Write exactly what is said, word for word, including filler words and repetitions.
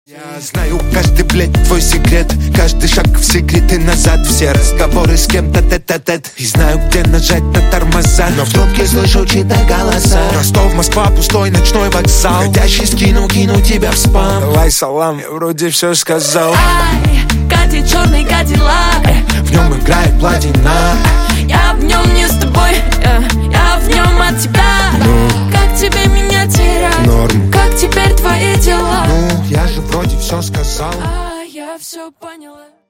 Я знаю каждый, блядь, твой секрет. Каждый шаг в секреты назад. Все разговоры с кем-то тет-а-тет. И знаю, где нажать на тормоза. Но в трубке слышу чьи-то голоса. Ростов, Москва, пустой ночной вокзал. Ходящий скину, кину тебя в спам. Давай салам, я вроде все сказал. Ай, катит черный кадиллак. В нем играет платина. Я в нем не с тобой, я, я в нем от тебя. Ну, как тебе меня терять? Норм. Как теперь твои дела? Ну, я же вроде все сказал. А я все поняла.